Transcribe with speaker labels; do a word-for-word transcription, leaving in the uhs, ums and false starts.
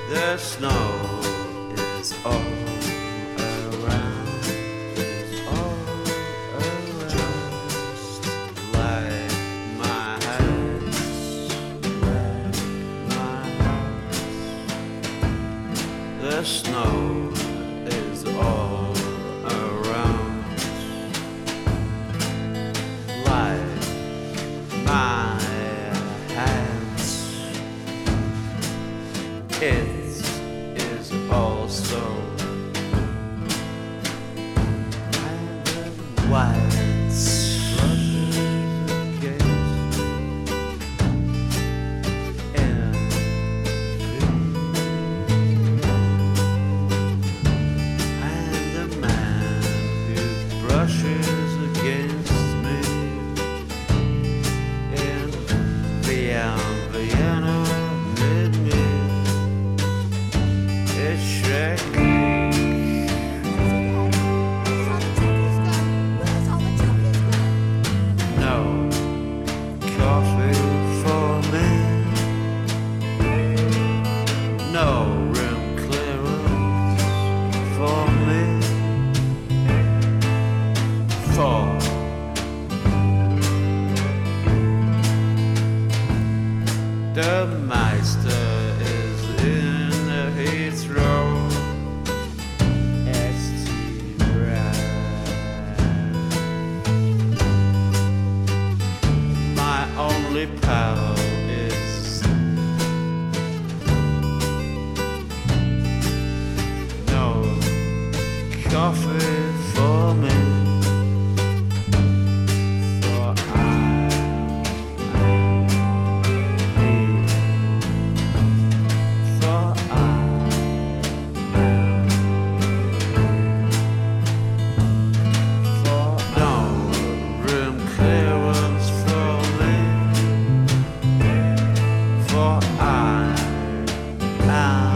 Speaker 1: The snow is all around, is all around. Just like my hands, like my hands. The snow is all around, like my hands. It is also white brushes against me in Vienna, mid me. It's shaking. No coffee for me. No room clearance for me. For the Meister is in the Heathrow. S T My only pal is no coffee for me. I am